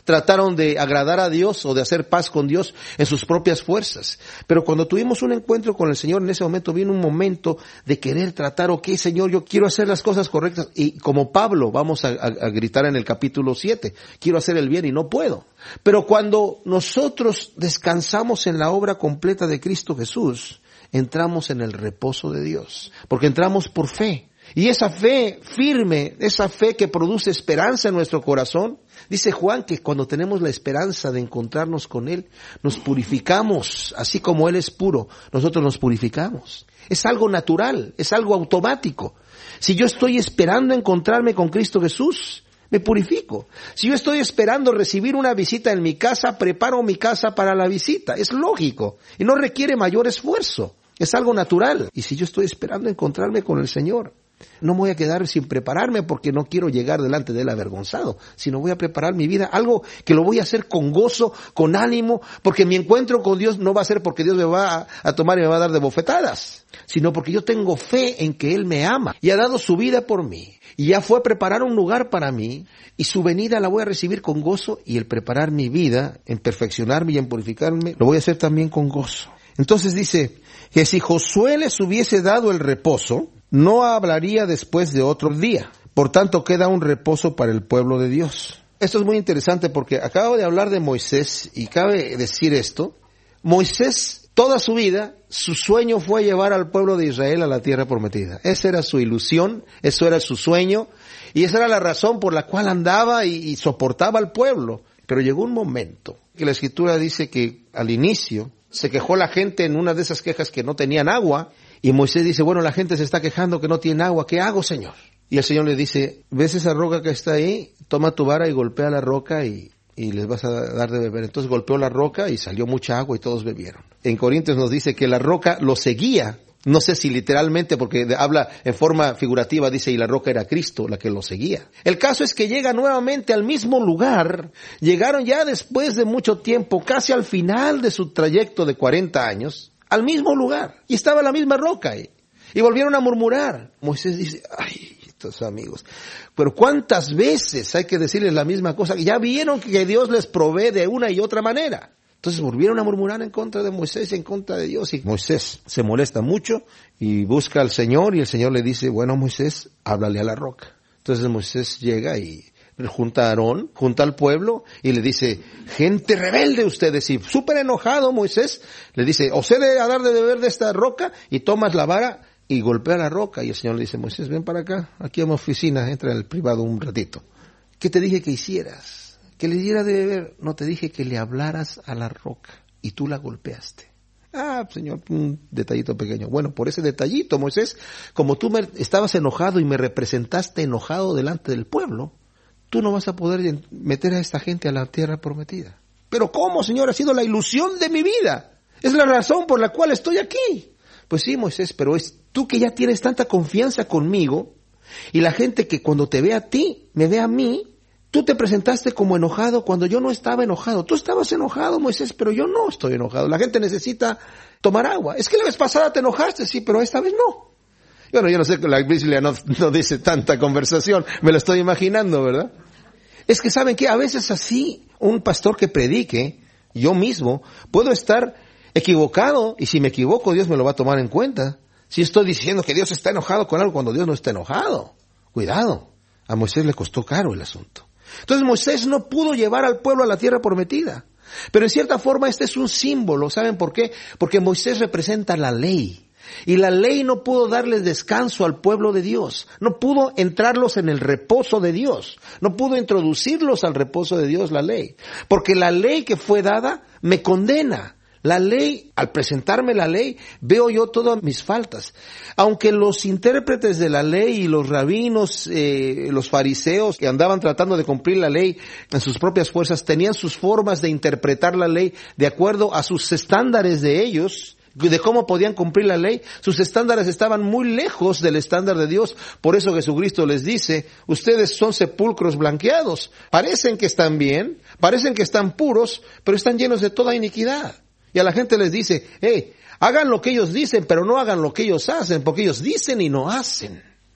trataron de agradar a Dios o de hacer paz con Dios en sus propias fuerzas. Pero cuando tuvimos un encuentro con el Señor, en ese momento vino un momento de querer tratar, ok, Señor, yo quiero hacer las cosas correctas. Y como Pablo, vamos a, a, a gritar en el capítulo siete, quiero hacer el bien y no puedo. Pero cuando nosotros descansamos en la obra completa de Cristo Jesús, entramos en el reposo de Dios, porque entramos por fe. Y esa fe firme, esa fe que produce esperanza en nuestro corazón, dice Juan que cuando tenemos la esperanza de encontrarnos con Él, nos purificamos, así como Él es puro, nosotros nos purificamos. Es algo natural, es algo automático. Si yo estoy esperando encontrarme con Cristo Jesús, me purifico. Si yo estoy esperando recibir una visita en mi casa, preparo mi casa para la visita. Es lógico y no requiere mayor esfuerzo. Es algo natural. Y si yo estoy esperando encontrarme con el Señor, no me voy a quedar sin prepararme porque no quiero llegar delante de Él avergonzado, sino voy a preparar mi vida, algo que lo voy a hacer con gozo, con ánimo, porque mi encuentro con Dios no va a ser porque Dios me va a, a tomar y me va a dar de bofetadas, sino porque yo tengo fe en que Él me ama y ha dado su vida por mí. Y ya fue a preparar un lugar para mí y su venida la voy a recibir con gozo, y el preparar mi vida, en perfeccionarme y en purificarme, lo voy a hacer también con gozo. Entonces dice que si Josué les hubiese dado el reposo, no hablaría después de otro día. Por tanto, queda un reposo para el pueblo de Dios. Esto es muy interesante porque acabo de hablar de Moisés y cabe decir esto. Moisés, toda su vida, su sueño fue llevar al pueblo de Israel a la tierra prometida. Esa era su ilusión, eso era su sueño, y esa era la razón por la cual andaba y, y soportaba al pueblo. Pero llegó un momento que la Escritura dice que al inicio se quejó la gente en una de esas quejas que no tenían agua, y Moisés dice, bueno, la gente se está quejando que no tiene agua, ¿qué hago, Señor? Y el Señor le dice, ¿ves esa roca que está ahí? Toma tu vara y golpea la roca y, y les vas a dar de beber. Entonces golpeó la roca y salió mucha agua y todos bebieron. En Corintios nos dice que la roca lo seguía, no sé si literalmente, porque habla en forma figurativa, dice, y la roca era Cristo, la que lo seguía. El caso es que llega nuevamente al mismo lugar, llegaron ya después de mucho tiempo, casi al final de su trayecto de cuarenta años, al mismo lugar, y estaba la misma roca ahí, y volvieron a murmurar. Moisés dice, ay, estos amigos, pero ¿cuántas veces hay que decirles la misma cosa? Ya vieron que Dios les provee de una y otra manera. Entonces volvieron a murmurar en contra de Moisés, en contra de Dios, y Moisés se molesta mucho y busca al Señor, y el Señor le dice, bueno, Moisés, háblale a la roca. Entonces Moisés llega y junta a Aarón, junta al pueblo y le dice, gente rebelde ustedes, y súper enojado Moisés le dice, os he de dar de beber de esta roca, y tomas la vara y golpea la roca. Y el Señor le dice, Moisés, ven para acá, aquí a mi oficina, entra en el privado un ratito. ¿Qué te dije que hicieras? Que le diera de beber. No, te dije que le hablaras a la roca y tú la golpeaste. Ah, Señor, un detallito pequeño. Bueno, por ese detallito, Moisés, como tú me estabas enojado y me representaste enojado delante del pueblo, tú no vas a poder meter a esta gente a la tierra prometida. Pero ¿cómo, Señor? Ha sido la ilusión de mi vida. Es la razón por la cual estoy aquí. Pues sí, Moisés, pero es tú que ya tienes tanta confianza conmigo, y la gente que cuando te ve a ti, me ve a mí. Tú te presentaste como enojado cuando yo no estaba enojado. Tú estabas enojado, Moisés, pero yo no estoy enojado. La gente necesita tomar agua. Es que la vez pasada te enojaste, sí, pero esta vez no. Bueno, yo no sé, la Biblia no, no dice tanta conversación, me lo estoy imaginando, ¿verdad? Es que saben que a veces así, un pastor que predique, yo mismo, puedo estar equivocado, y si me equivoco, Dios me lo va a tomar en cuenta. Si estoy diciendo que Dios está enojado con algo cuando Dios no está enojado, cuidado, a Moisés le costó caro el asunto. Entonces Moisés no pudo llevar al pueblo a la tierra prometida. Pero en cierta forma este es un símbolo. ¿Saben por qué? Porque Moisés representa la ley. Y la ley no pudo darles descanso al pueblo de Dios. No pudo entrarlos en el reposo de Dios. No pudo introducirlos al reposo de Dios la ley. Porque la ley que fue dada me condena. La ley, al presentarme la ley, veo yo todas mis faltas. Aunque los intérpretes de la ley y los rabinos, eh, los fariseos que andaban tratando de cumplir la ley en sus propias fuerzas, tenían sus formas de interpretar la ley de acuerdo a sus estándares de ellos, de cómo podían cumplir la ley. Sus estándares estaban muy lejos del estándar de Dios. Por eso Jesucristo les dice, ustedes son sepulcros blanqueados. Parecen que están bien, parecen que están puros, pero están llenos de toda iniquidad. Y a la gente les dice, hey, hagan lo que ellos dicen, pero no hagan lo que ellos hacen, porque ellos dicen y no hacen.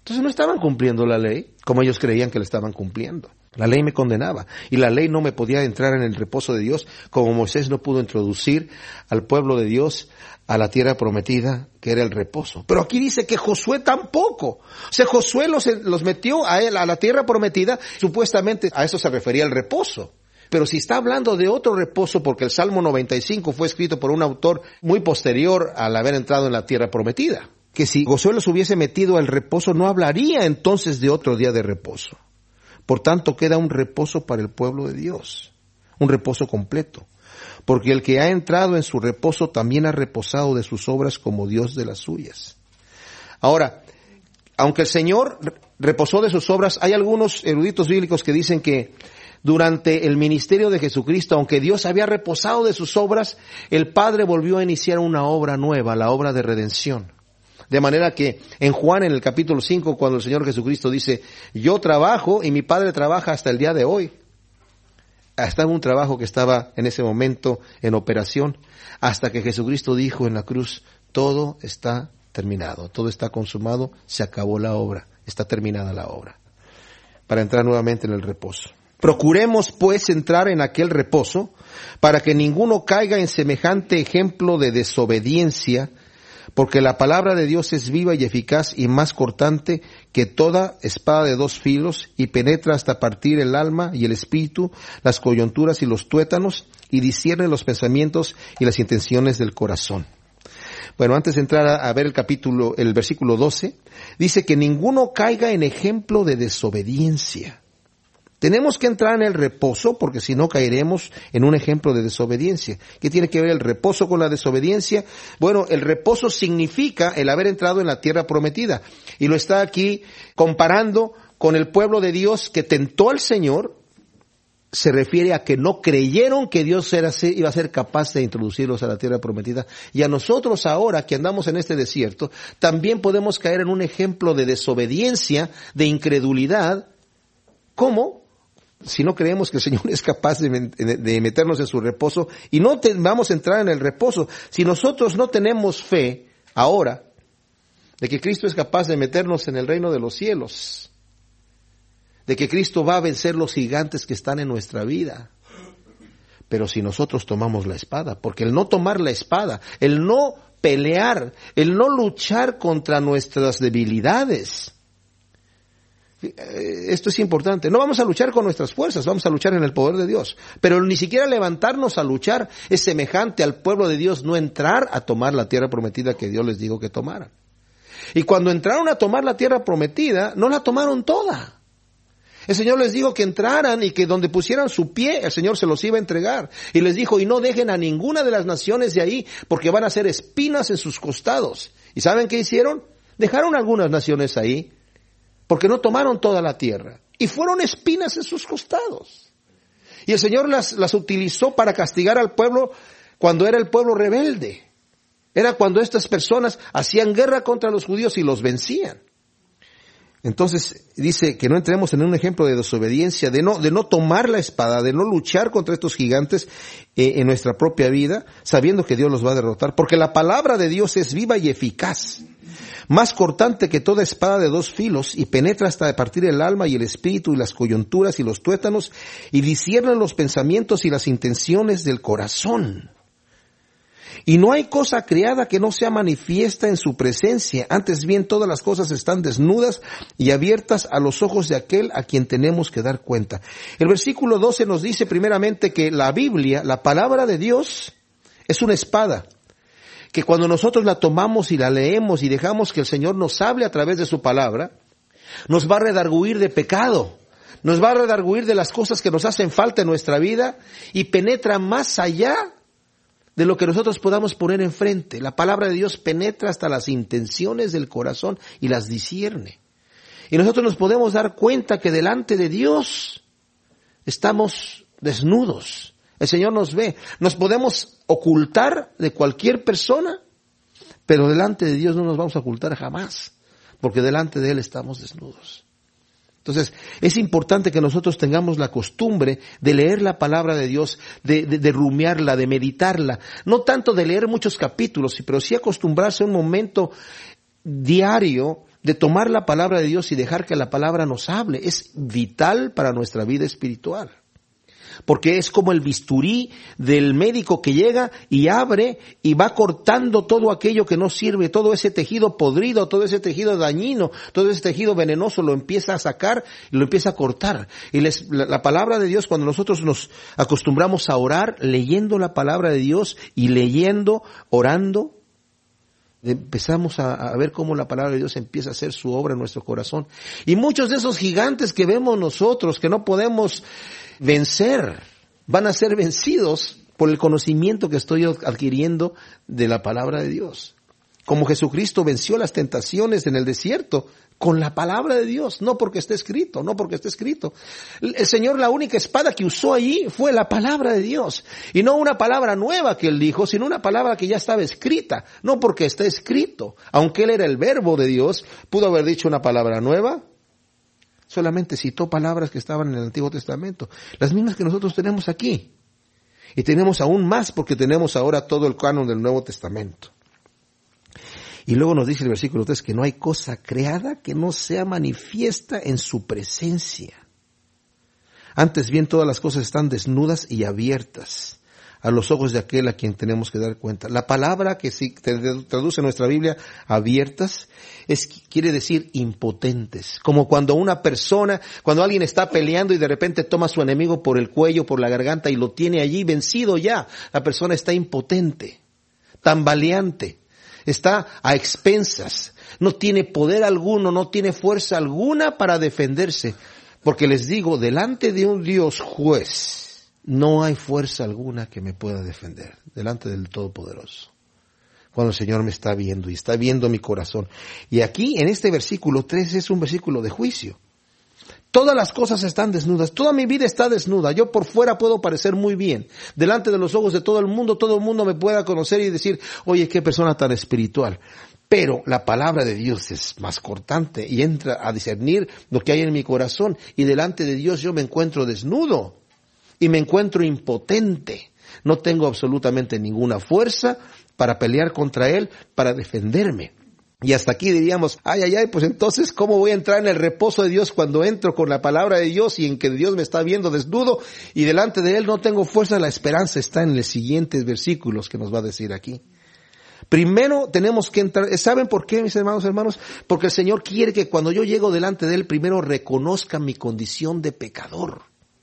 Entonces no estaban cumpliendo la ley como ellos creían que la estaban cumpliendo. La ley me condenaba y la ley no me podía entrar en el reposo de Dios, como Moisés no pudo introducir al pueblo de Dios a la tierra prometida, que era el reposo. Pero aquí dice que Josué tampoco. O sea, Josué los, los metió a él, a la tierra prometida, supuestamente a eso se refería el reposo. Pero si está hablando de otro reposo, porque el Salmo noventa y cinco fue escrito por un autor muy posterior al haber entrado en la tierra prometida, que si Josué los hubiese metido al reposo, no hablaría entonces de otro día de reposo. Por tanto, queda un reposo para el pueblo de Dios, un reposo completo. Porque el que ha entrado en su reposo también ha reposado de sus obras como Dios de las suyas. Ahora, aunque el Señor reposó de sus obras, hay algunos eruditos bíblicos que dicen que durante el ministerio de Jesucristo, aunque Dios había reposado de sus obras, el Padre volvió a iniciar una obra nueva, la obra de redención. De manera que en Juan, en el capítulo cinco, cuando el Señor Jesucristo dice, yo trabajo y mi Padre trabaja hasta el día de hoy. Estaba un trabajo que estaba en ese momento en operación, hasta que Jesucristo dijo en la cruz, todo está terminado, todo está consumado, se acabó la obra, está terminada la obra, para entrar nuevamente en el reposo. Procuremos pues entrar en aquel reposo, para que ninguno caiga en semejante ejemplo de desobediencia, porque la palabra de Dios es viva y eficaz y más cortante que toda espada de dos filos y penetra hasta partir el alma y el espíritu, las coyunturas y los tuétanos y discierne los pensamientos y las intenciones del corazón. Bueno, antes de entrar a, a ver el capítulo, el versículo doce, dice que ninguno caiga en ejemplo de desobediencia. Tenemos que entrar en el reposo porque si no caeremos en un ejemplo de desobediencia. ¿Qué tiene que ver el reposo con la desobediencia? Bueno, el reposo significa el haber entrado en la tierra prometida. Y lo está aquí comparando con el pueblo de Dios que tentó al Señor. Se refiere a que no creyeron que Dios era, iba a ser capaz de introducirlos a la tierra prometida. Y a nosotros ahora que andamos en este desierto, también podemos caer en un ejemplo de desobediencia, de incredulidad. ¿Cómo? Si no creemos que el Señor es capaz de, de meternos en su reposo y no te, vamos a entrar en el reposo. Si nosotros no tenemos fe ahora de que Cristo es capaz de meternos en el reino de los cielos, de que Cristo va a vencer los gigantes que están en nuestra vida, pero si nosotros tomamos la espada, porque el no tomar la espada, el no pelear, el no luchar contra nuestras debilidades, esto es importante. No vamos a luchar con nuestras fuerzas, vamos a luchar en el poder de Dios. Pero ni siquiera levantarnos a luchar es semejante al pueblo de Dios no entrar a tomar la tierra prometida que Dios les dijo que tomaran. Y cuando entraron a tomar la tierra prometida, no la tomaron toda. El Señor les dijo que entraran y que donde pusieran su pie, el Señor se los iba a entregar. Y les dijo, y no dejen a ninguna de las naciones de ahí, porque van a ser espinas en sus costados. ¿Y saben qué hicieron? Dejaron algunas naciones ahí, porque no tomaron toda la tierra, y fueron espinas en sus costados. Y el Señor las, las utilizó para castigar al pueblo cuando era el pueblo rebelde. Era cuando estas personas hacían guerra contra los judíos y los vencían. Entonces dice que no entremos en un ejemplo de desobediencia, de no, de no tomar la espada, de no luchar contra estos gigantes eh, en nuestra propia vida, sabiendo que Dios los va a derrotar, porque la palabra de Dios es viva y eficaz, más cortante que toda espada de dos filos, y penetra hasta partir el alma y el espíritu y las coyunturas y los tuétanos, y discierne los pensamientos y las intenciones del corazón. Y no hay cosa creada que no sea manifiesta en su presencia, antes bien todas las cosas están desnudas y abiertas a los ojos de aquel a quien tenemos que dar cuenta. El versículo doce nos dice primeramente que la Biblia, la palabra de Dios, es una espada, que cuando nosotros la tomamos y la leemos y dejamos que el Señor nos hable a través de su palabra, nos va a redarguir de pecado, nos va a redarguir de las cosas que nos hacen falta en nuestra vida y penetra más allá de lo que nosotros podamos poner enfrente. La palabra de Dios penetra hasta las intenciones del corazón y las discierne. Y nosotros nos podemos dar cuenta que delante de Dios estamos desnudos. El Señor nos ve. Nos podemos ocultar de cualquier persona, pero delante de Dios no nos vamos a ocultar jamás, porque delante de Él estamos desnudos. Entonces, es importante que nosotros tengamos la costumbre de leer la palabra de Dios, de, de, de rumiarla, de meditarla. No tanto de leer muchos capítulos, pero sí acostumbrarse a un momento diario de tomar la palabra de Dios y dejar que la palabra nos hable. Es vital para nuestra vida espiritual. Porque es como el bisturí del médico que llega y abre y va cortando todo aquello que no sirve, todo ese tejido podrido, todo ese tejido dañino, todo ese tejido venenoso lo empieza a sacar y lo empieza a cortar. Y les, la, la palabra de Dios, cuando nosotros nos acostumbramos a orar, leyendo la palabra de Dios y leyendo, orando, empezamos a, a ver cómo la palabra de Dios empieza a hacer su obra en nuestro corazón. Y muchos de esos gigantes que vemos nosotros, que no podemos vencer, van a ser vencidos por el conocimiento que estoy adquiriendo de la palabra de Dios. Como Jesucristo venció las tentaciones en el desierto con la palabra de Dios, no porque esté escrito, no porque esté escrito. El Señor, la única espada que usó allí fue la palabra de Dios. Y no una palabra nueva que Él dijo, sino una palabra que ya estaba escrita, no porque esté escrito. Aunque Él era el verbo de Dios, pudo haber dicho una palabra nueva. Solamente citó palabras que estaban en el Antiguo Testamento, las mismas que nosotros tenemos aquí. Y tenemos aún más porque tenemos ahora todo el canon del Nuevo Testamento. Y luego nos dice el versículo tres que no hay cosa creada que no sea manifiesta en su presencia. Antes bien todas las cosas están desnudas y abiertas a los ojos de aquel a quien tenemos que dar cuenta. La palabra que sí traduce en nuestra Biblia, abiertas, es, quiere decir impotentes. Como cuando una persona, cuando alguien está peleando y de repente toma a su enemigo por el cuello, por la garganta y lo tiene allí vencido ya. La persona está impotente, tambaleante, está a expensas, no tiene poder alguno, no tiene fuerza alguna para defenderse. Porque les digo, delante de un Dios juez, no hay fuerza alguna que me pueda defender delante del Todopoderoso. Cuando el Señor me está viendo y está viendo mi corazón. Y aquí en este versículo tres es un versículo de juicio. Todas las cosas están desnudas, toda mi vida está desnuda. Yo por fuera puedo parecer muy bien. Delante de los ojos de todo el mundo, todo el mundo me pueda conocer y decir, oye, qué persona tan espiritual. Pero la palabra de Dios es más cortante y entra a discernir lo que hay en mi corazón. Y delante de Dios yo me encuentro desnudo. Y me encuentro impotente. No tengo absolutamente ninguna fuerza para pelear contra Él, para defenderme. Y hasta aquí diríamos, ay, ay, ay, pues entonces, ¿cómo voy a entrar en el reposo de Dios cuando entro con la palabra de Dios y en que Dios me está viendo desnudo y delante de Él no tengo fuerza? La esperanza está en los siguientes versículos que nos va a decir aquí. Primero tenemos que entrar, ¿saben por qué, mis hermanos, hermanos? Porque el Señor quiere que cuando yo llego delante de Él, primero reconozca mi condición de pecador.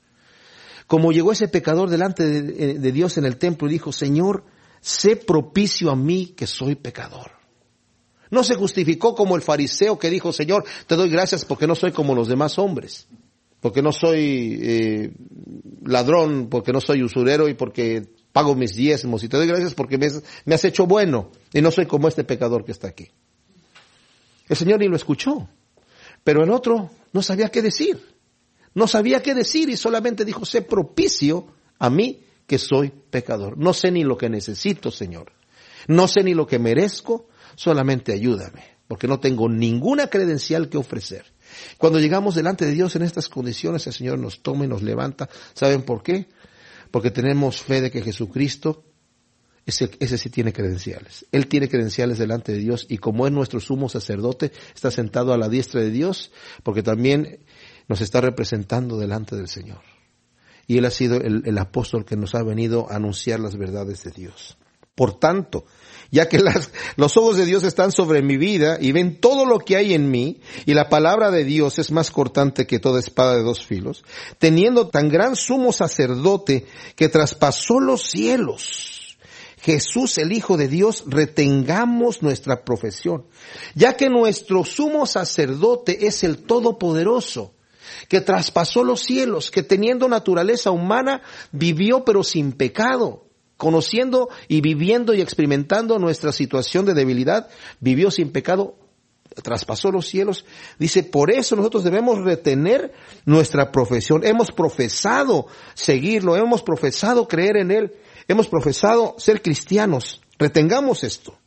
Como llegó ese pecador delante de, de Dios en el templo y dijo, Señor, sé propicio a mí que soy pecador. No se justificó como el fariseo que dijo, Señor, te doy gracias porque no soy como los demás hombres, porque no soy eh, ladrón, porque no soy usurero y porque pago mis diezmos, y te doy gracias porque me, me has hecho bueno y no soy como este pecador que está aquí. El Señor ni lo escuchó, pero el otro no sabía qué decir. No sabía qué decir y solamente dijo, sé propicio a mí que soy pecador. No sé ni lo que necesito, Señor. No sé ni lo que merezco, solamente ayúdame, porque no tengo ninguna credencial que ofrecer. Cuando llegamos delante de Dios en estas condiciones, el Señor nos toma y nos levanta. ¿Saben por qué? Porque tenemos fe de que Jesucristo, ese, ese sí tiene credenciales. Él tiene credenciales delante de Dios y como es nuestro sumo sacerdote, está sentado a la diestra de Dios, porque también nos está representando delante del Señor. Y Él ha sido el, el apóstol que nos ha venido a anunciar las verdades de Dios. Por tanto, ya que las, los ojos de Dios están sobre mi vida y ven todo lo que hay en mí, y la palabra de Dios es más cortante que toda espada de dos filos, teniendo tan gran sumo sacerdote que traspasó los cielos, Jesús el Hijo de Dios, retengamos nuestra profesión, ya que nuestro sumo sacerdote es el Todopoderoso, que traspasó los cielos, que teniendo naturaleza humana vivió pero sin pecado, conociendo y viviendo y experimentando nuestra situación de debilidad, vivió sin pecado, traspasó los cielos. Dice, por eso nosotros debemos retener nuestra profesión. Hemos profesado seguirlo, hemos profesado creer en Él, hemos profesado ser cristianos. Retengamos esto.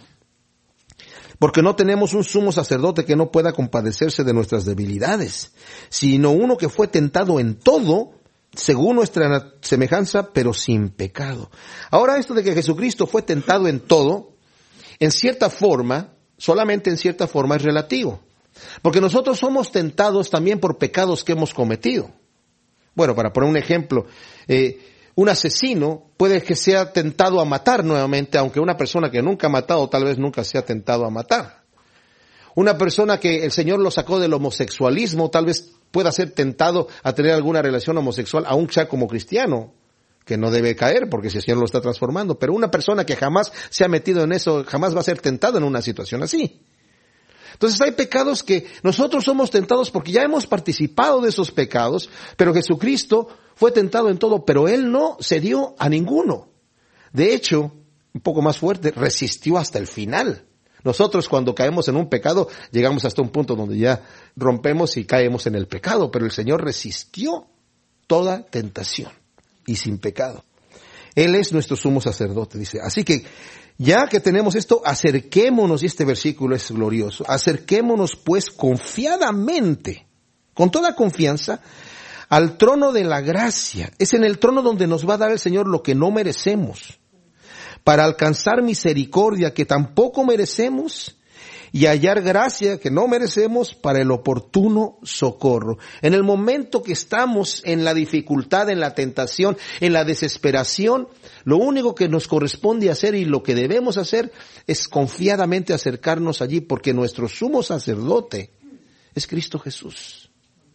Porque no tenemos un sumo sacerdote que no pueda compadecerse de nuestras debilidades, sino uno que fue tentado en todo, según nuestra semejanza, pero sin pecado. Ahora, esto de que Jesucristo fue tentado en todo, en cierta forma, solamente en cierta forma es relativo. Porque nosotros somos tentados también por pecados que hemos cometido. Bueno, para poner un ejemplo, eh, un asesino puede que sea tentado a matar nuevamente, aunque una persona que nunca ha matado tal vez nunca sea tentado a matar. Una persona que el Señor lo sacó del homosexualismo tal vez pueda ser tentado a tener alguna relación homosexual, aun sea como cristiano, que no debe caer porque si el Señor lo está transformando. Pero una persona que jamás se ha metido en eso, jamás va a ser tentado en una situación así. Entonces hay pecados que nosotros somos tentados porque ya hemos participado de esos pecados, pero Jesucristo fue tentado en todo, pero Él no cedió a ninguno. De hecho, un poco más fuerte, resistió hasta el final. Nosotros cuando caemos en un pecado, llegamos hasta un punto donde ya rompemos y caemos en el pecado, pero el Señor resistió toda tentación y sin pecado. Él es nuestro sumo sacerdote, dice. Así que, ya que tenemos esto, acerquémonos, y este versículo es glorioso, acerquémonos pues confiadamente, con toda confianza, al trono de la gracia. Es en el trono donde nos va a dar el Señor lo que no merecemos, para alcanzar misericordia que tampoco merecemos, y hallar gracia que no merecemos para el oportuno socorro. En el momento que estamos en la dificultad, en la tentación, en la desesperación, lo único que nos corresponde hacer y lo que debemos hacer es confiadamente acercarnos allí, porque nuestro sumo sacerdote es Cristo Jesús,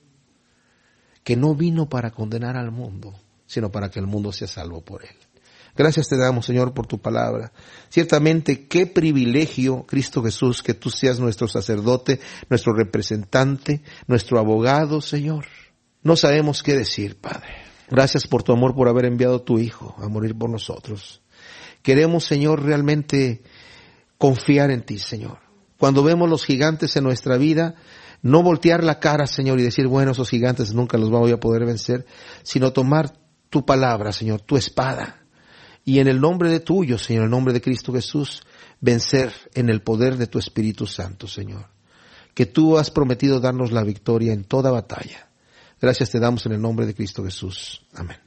que no vino para condenar al mundo, sino para que el mundo sea salvo por él. Gracias te damos, Señor, por tu palabra. Ciertamente, qué privilegio, Cristo Jesús, que tú seas nuestro sacerdote, nuestro representante, nuestro abogado, Señor. No sabemos qué decir, Padre. Gracias por tu amor, por haber enviado a tu Hijo a morir por nosotros. Queremos, Señor, realmente confiar en ti, Señor. Cuando vemos los gigantes en nuestra vida, no voltear la cara, Señor, y decir, bueno, esos gigantes nunca los voy a poder vencer, sino tomar tu palabra, Señor, tu espada, y en el nombre de tuyo, Señor, en el nombre de Cristo Jesús, vencer en el poder de tu Espíritu Santo, Señor. Que tú has prometido darnos la victoria en toda batalla. Gracias te damos en el nombre de Cristo Jesús. Amén.